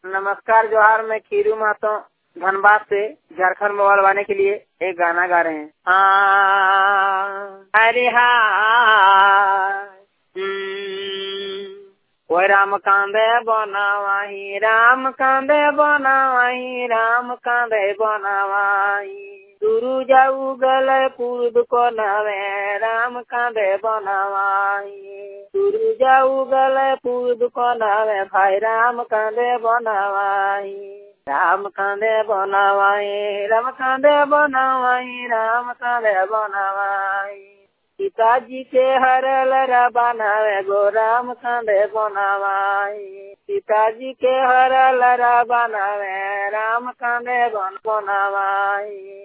नमस्कार जोहार, मैं खीरू महतो धनबाद से झारखंड में वाले के लिए एक गाना गा रहे हैं। अरे वो राम कांदे बनावाही, राम कांदे बनावाही, राम कांदे बनावाही, दुरु जाऊ गले पूर्व को नवे, राम कांदे बनावाही, दुरु जाऊ गले पूर्व को नवे, भाई राम कांदे बनावाही, राम कांदे बनावाही, राम कांदे बनावाही, राम कांदे बनावाही, पिताजी के हरल बनावे गो, राम कांदे बनावाही, पिताजी के हरल बनावे, राम कांदे बनावाही।